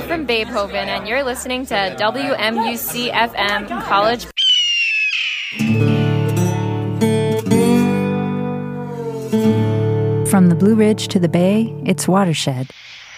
live from Beethoven, and you're listening to WMUC-FM College. From the Blue Ridge to the Bay, it's Watershed.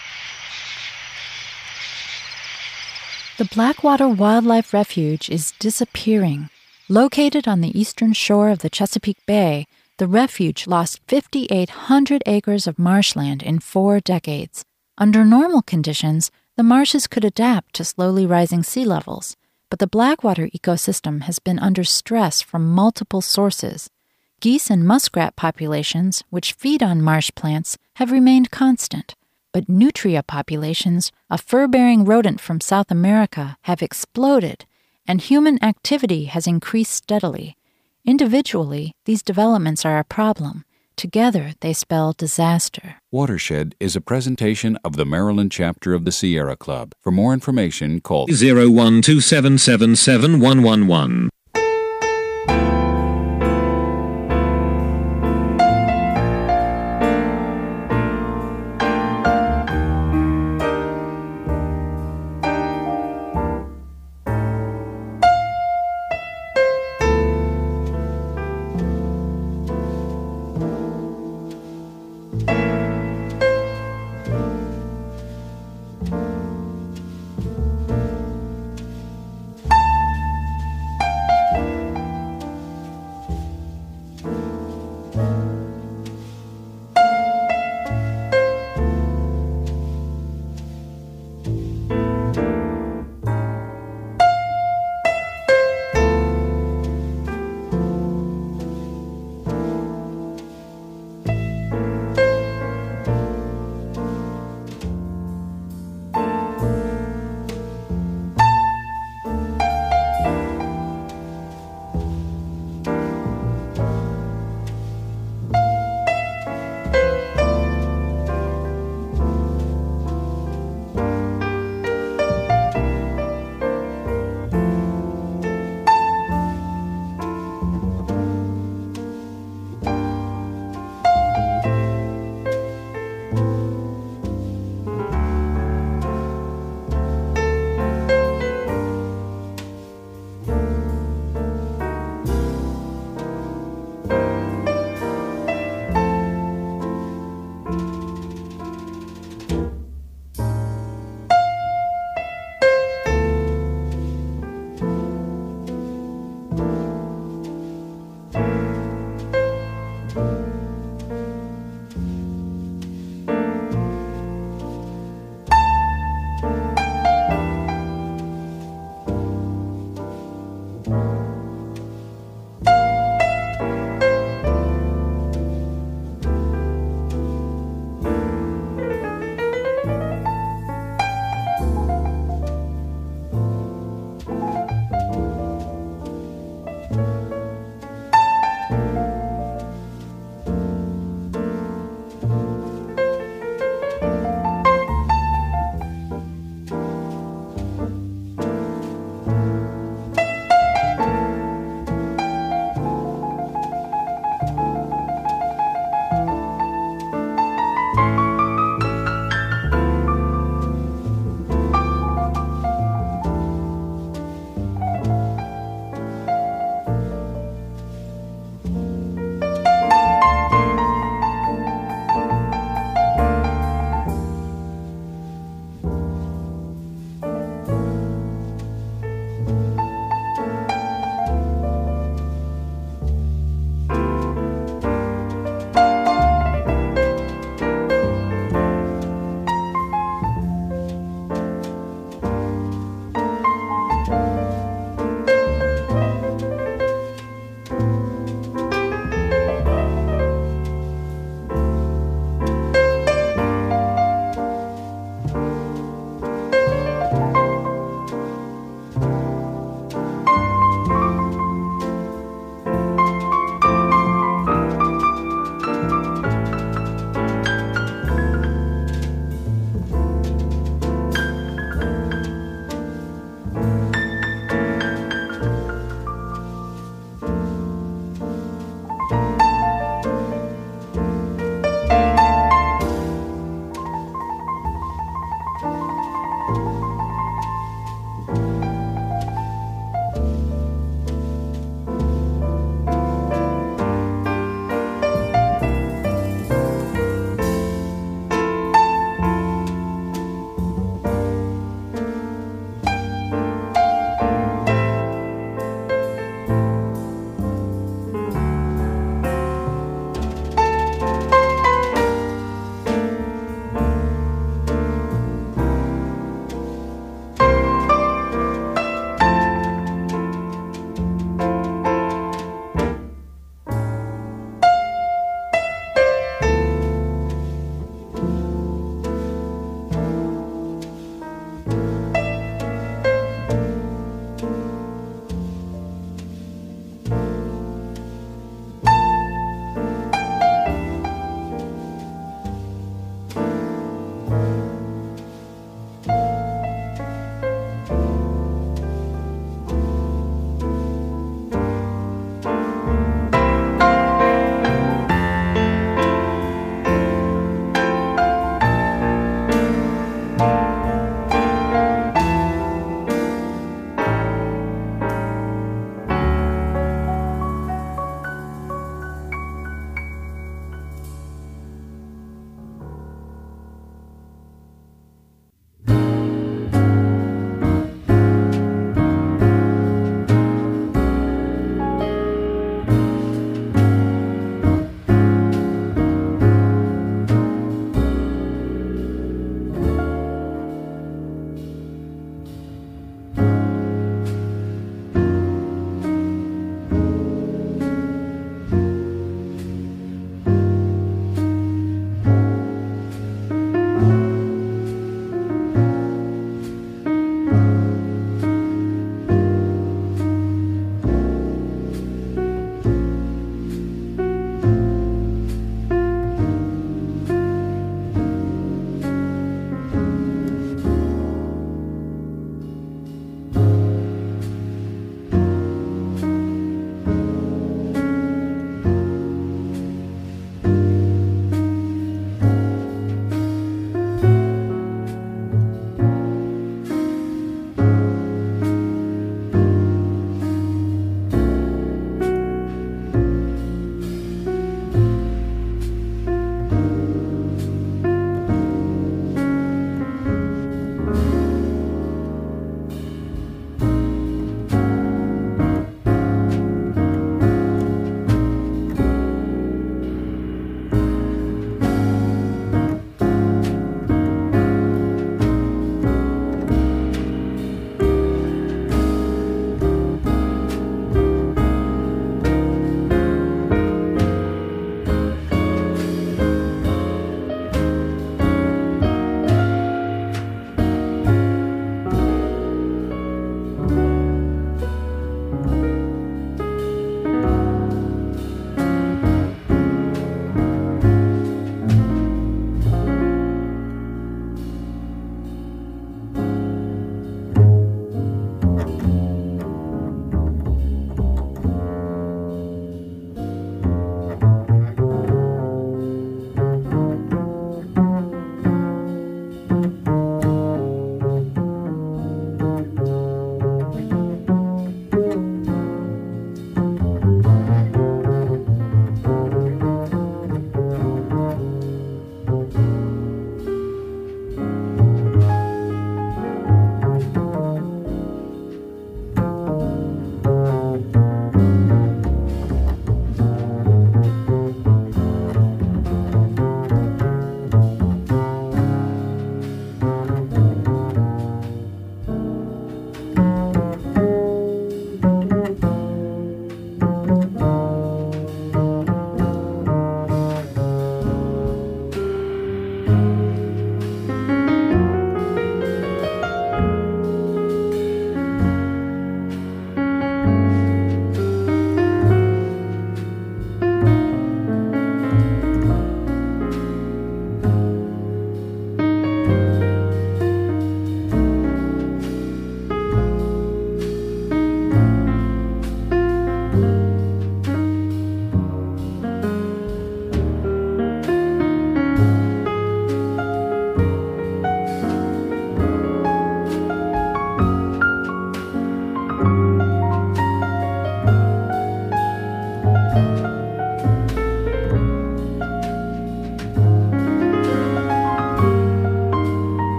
The Blackwater Wildlife Refuge is disappearing. Located on the eastern shore of the Chesapeake Bay, the refuge lost 5,800 acres of marshland in 4 decades. Under normal conditions, the marshes could adapt to slowly rising sea levels, but the Blackwater ecosystem has been under stress from multiple sources. Geese and muskrat populations, which feed on marsh plants, have remained constant, but nutria populations, a fur-bearing rodent from South America, have exploded, and human activity has increased steadily. Individually, these developments are a problem. Together, they spell disaster. Watershed is a presentation of the Maryland chapter of the Sierra Club. For more information, call 012777111.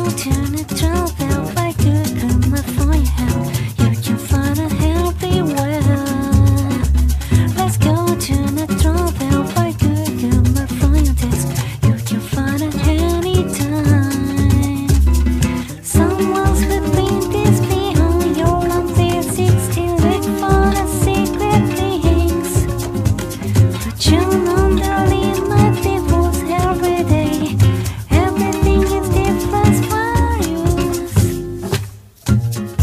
Everything is different for you.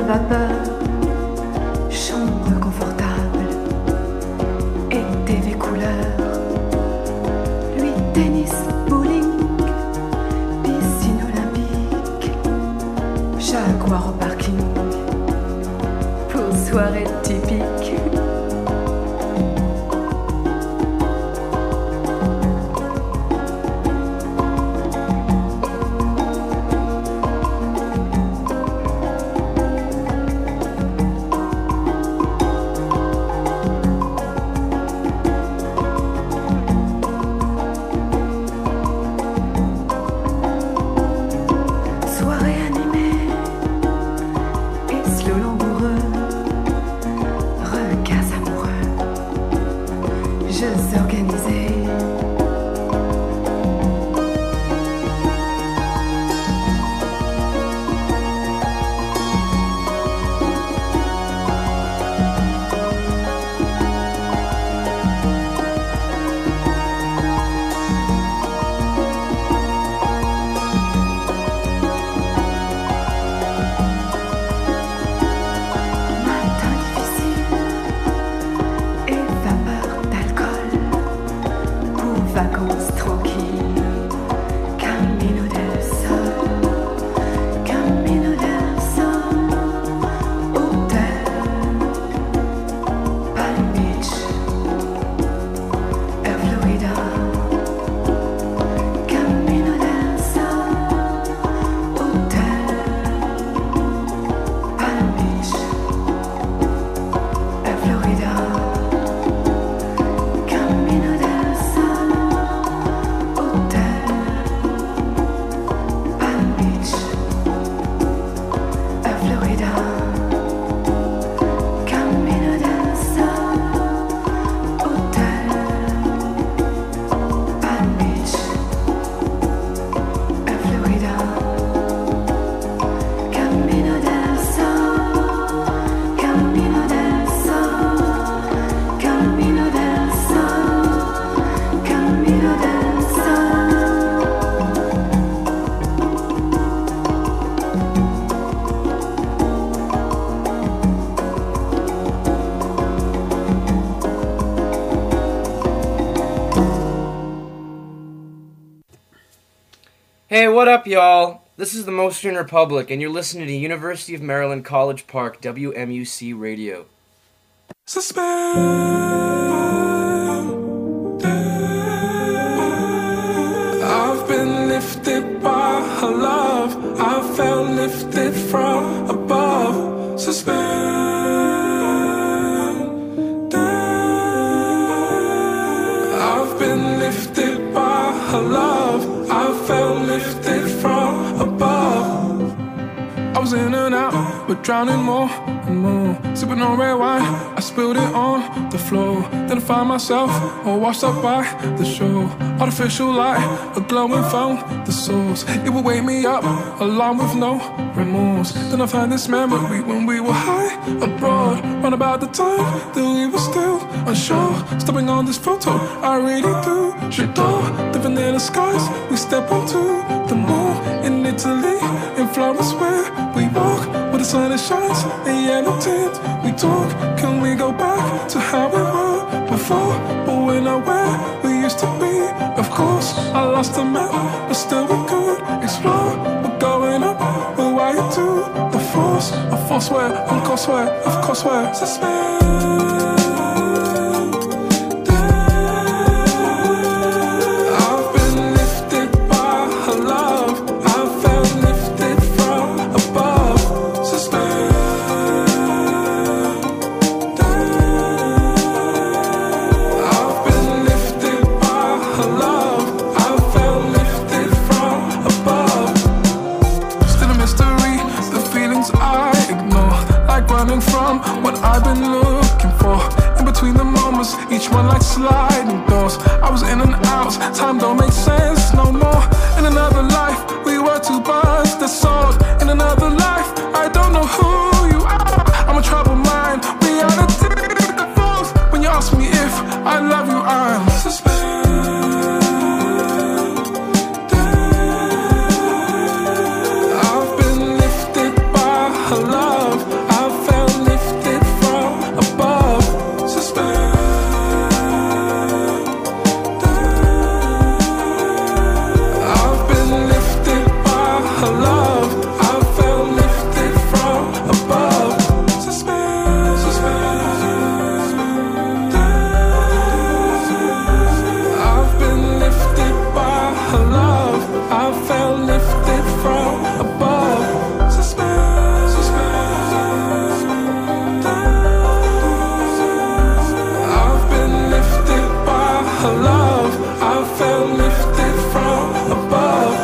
vapeur, chambre confortable, été des couleurs, lui tennis, bowling, piscine olympique, jaguar au parking, pour soirée typique. Hey, what up, y'all? This is the Mostern Republic, and you're listening to University of Maryland College Park, WMUC Radio. I've been lifted by her love. I felt lifted from above. I've been lifted by her love. I felt lifted from above. I was in and out, but drowning more and more. Sipping on red wine, I spilled it on the floor. Then I find myself all washed up by the shore. Artificial light, a glowing found the source. It would wake me up, along with no remorse. Then I find this memory when we were high abroad. Round about the time that we were still unsure. Stepping on this photo, I really do. J'adore, living in the skies. We step onto the moon in Italy, in Florence where we walk where the sun shines in yellow tint. We talk, can we go back to how we were before? But we're not where we used to be. Of course, I lost the map, but still we could explore. We're going up, we're wired to the force. A force where, on course where, of course where. Suspend. From what I've been looking for, in between the moments, each one like sliding doors. I was in and out, time don't make sense no more. In another life, we were two birds that soared. In another life, I don't know who you are. I'm a troubled mind, reality the falls. When you ask me if I love you, I'm suspended. I've been lifted by her love. felt lifted from above.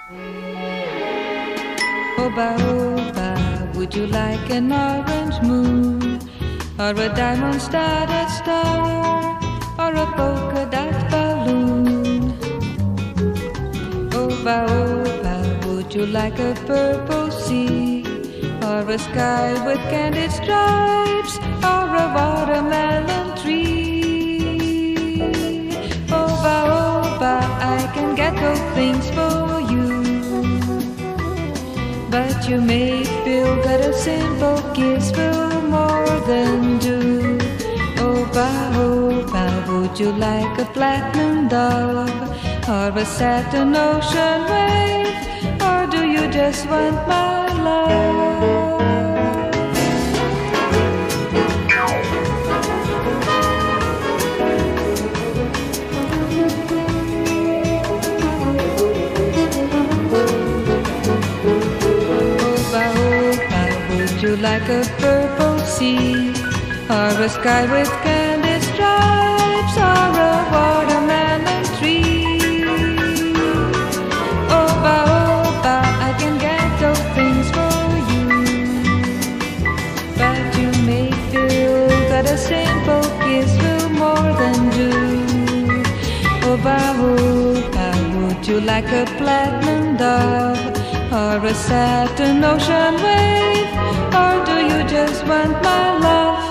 Oba, oba, would you like an orange moon, or a diamond-studded star, or a polka dot balloon? Oba, oba, would you like a purple sea, or a sky with candied stripes, or a watermelon tree? Oba, oba, I can get those things for you, but you may feel that a simple kiss will more than do. Oba, oba, would you like a platinum dove, or a satin ocean wave, or do you just want my love? Would you like a purple sea, or a sky with candy stripes, or a watermelon tree? Oba, oba, I can get those things for you, but you may feel that a simple kiss will more than do. Oba, oba, would you like a platinum dove, or a satin ocean wave, or do you just want my love?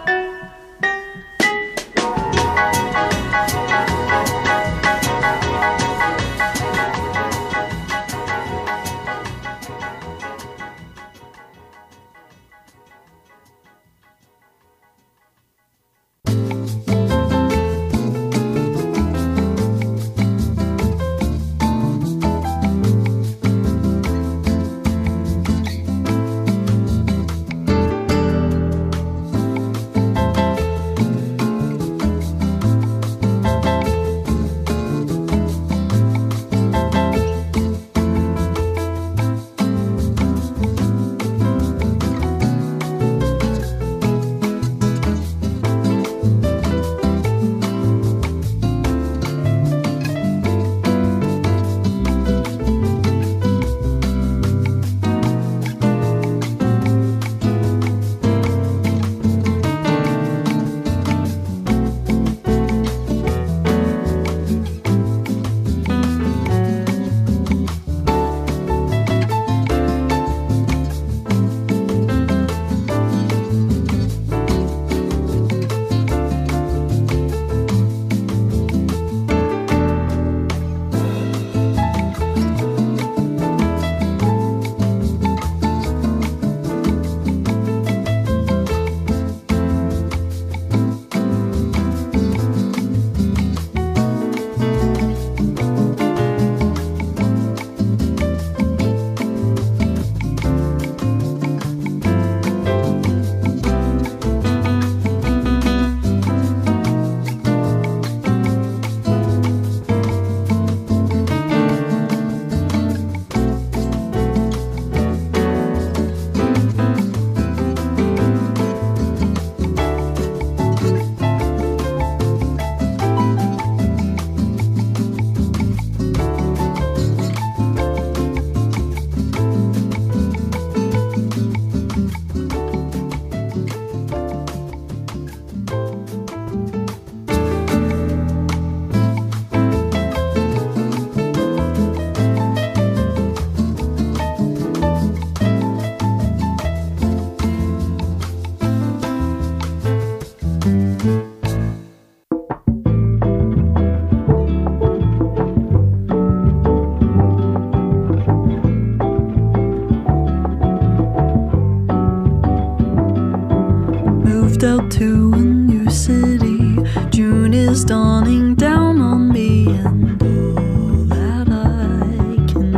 Out to a new city, June is dawning down on me, and all that I can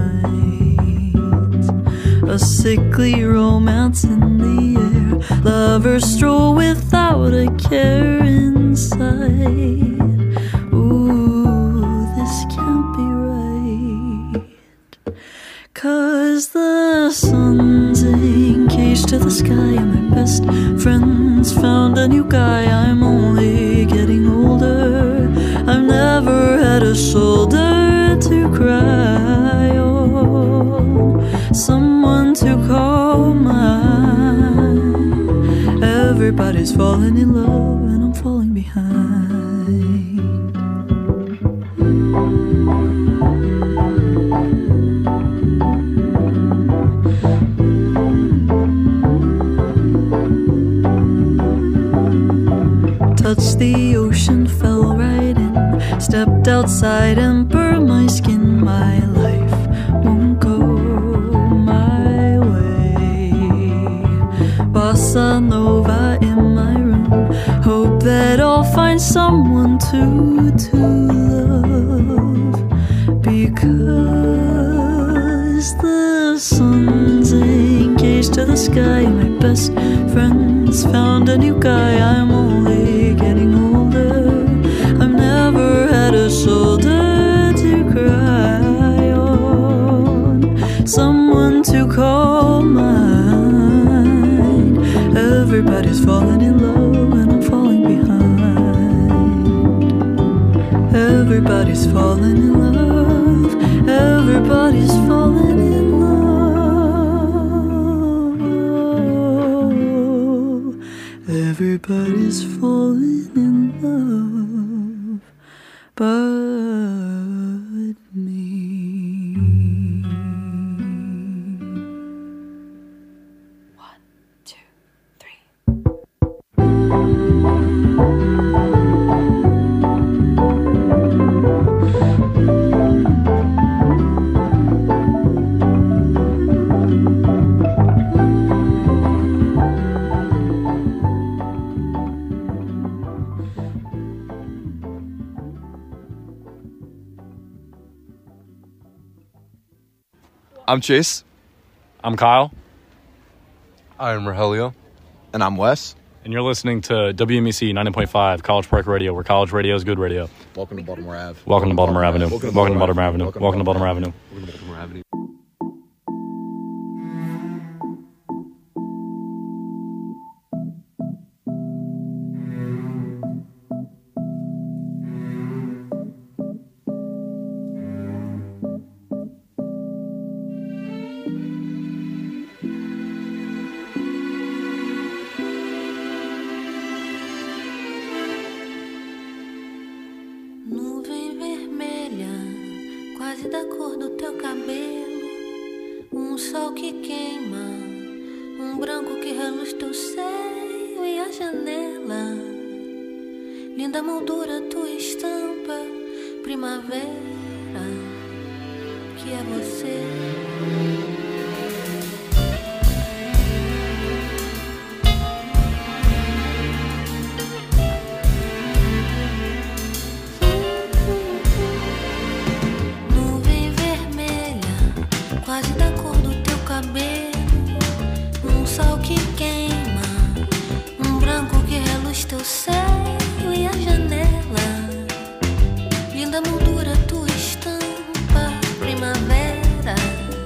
find, a sickly romance in the air, lovers stroll without a care in sight. Ooh, this can't be right, 'cause the sun's engaged to the sky, and my best friend's found a new guy. I'm only getting older, I've never had a shoulder to cry on. Everybody's falling in love and I'm falling behind. Touched the ocean, fell right in, stepped outside and burned my skin. My life won't go my way. Bossa Nova in my room, hope that I'll find someone to love. Because the sun's engaged to the sky, my best friends found a new guy. I'm only getting older, I've never had a shoulder to cry on, someone to call mine. Everybody's falling in love and I'm falling behind. Everybody's falling in love, everybody's falling in love. Everybody's falling in love but me. One, two, three. I'm Chase. I'm Kyle. I'm Rogelio. And I'm Wes. And you're listening to WMEC 90.5 College Park Radio, where college radio is good radio. Welcome to Baltimore Ave. Welcome to Baltimore Avenue. Welcome to Baltimore Avenue. Welcome to Baltimore Avenue. Welcome to Baltimore Avenue. Nuvem vermelha, quase da cor do teu cabelo. Um sol que queima, um branco que reluz teu seio e a janela. Linda moldura, tua estampa, primavera, que é você. Quase da cor do teu cabelo, um sol que queima, um branco que reluz teu seio e a janela. Linda moldura, tua estampa, primavera,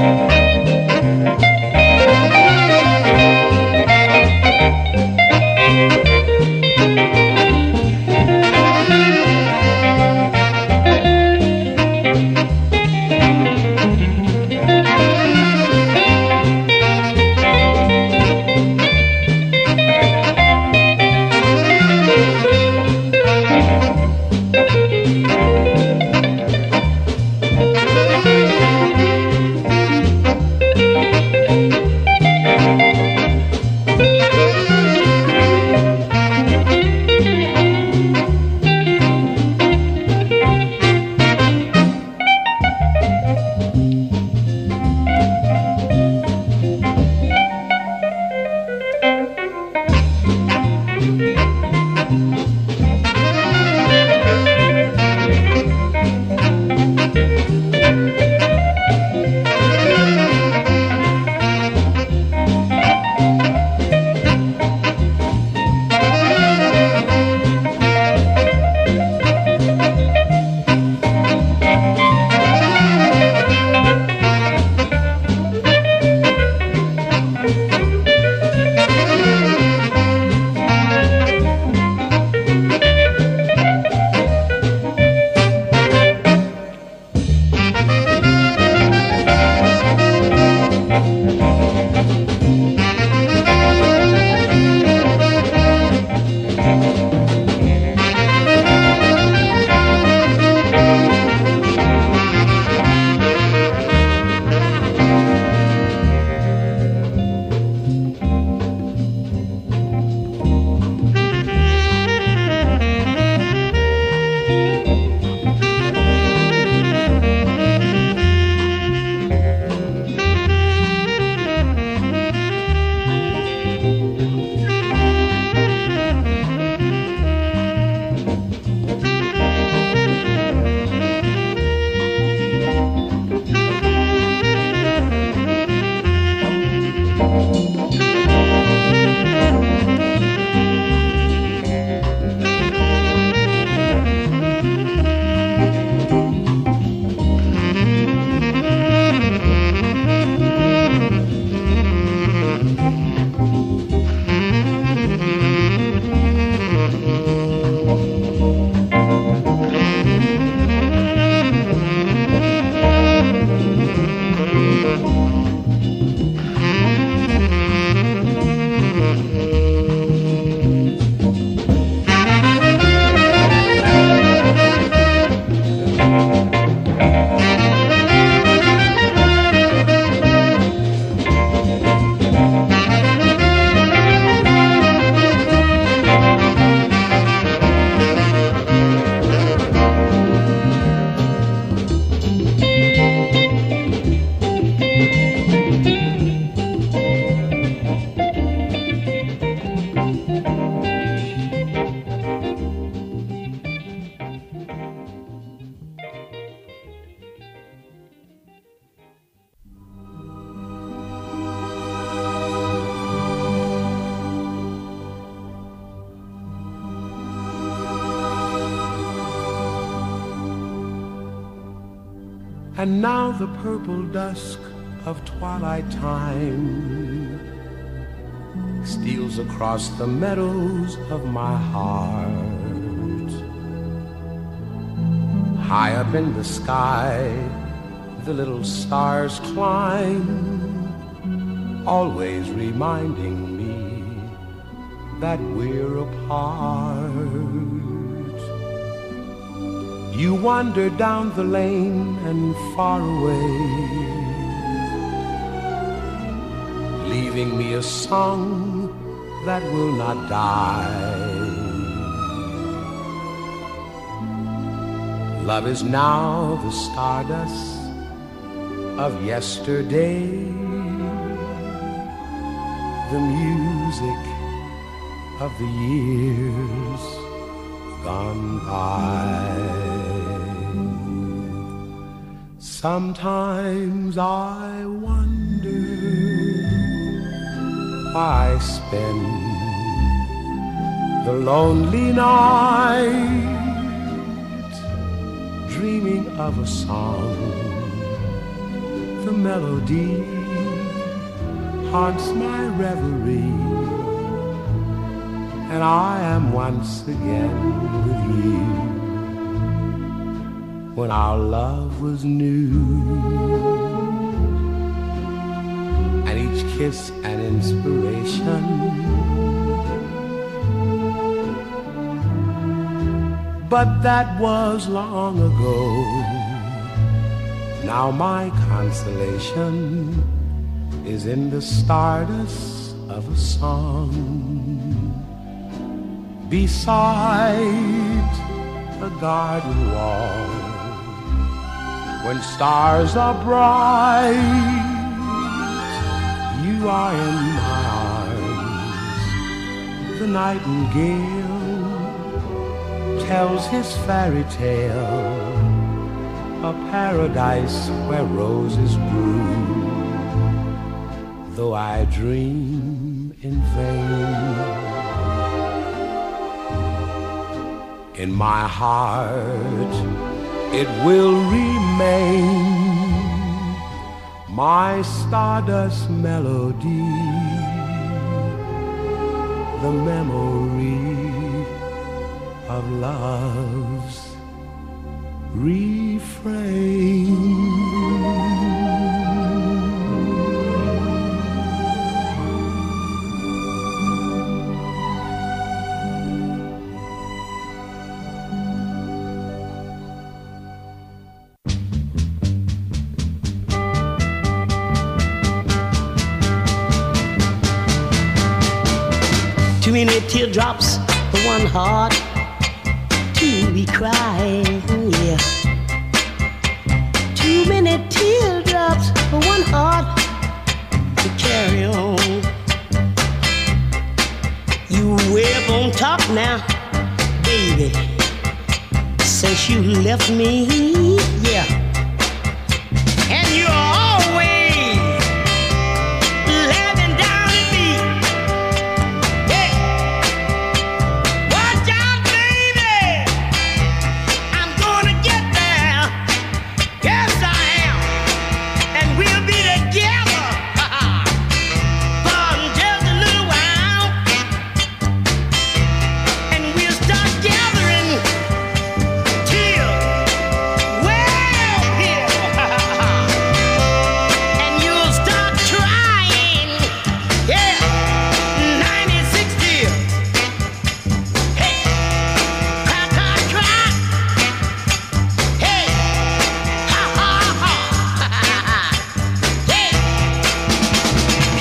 And now the purple dusk of twilight time steals across the meadows of my heart. High up in the sky, the little stars climb, always reminding me that we're apart. You wander down the lane and far away, leaving me a song that will not die. Love is now the stardust of yesterday, the music of the years gone by. Sometimes I wonder why I spend the lonely night dreaming of a song, the melody haunts my reverie, and I am once again with you. When our love was new, and each kiss an inspiration, but that was long ago. Now my consolation is in the stardust of a song beside a garden wall. When stars are bright, you are in my arms. The nightingale tells his fairy tale, a paradise where roses bloom. Though I dream in vain, in my heart it will remain, my stardust melody, the memory of love's refrain. Too many teardrops for one heart to be crying, yeah. Too many teardrops for one heart to carry on. You way up on top now, baby, since you left me, yeah.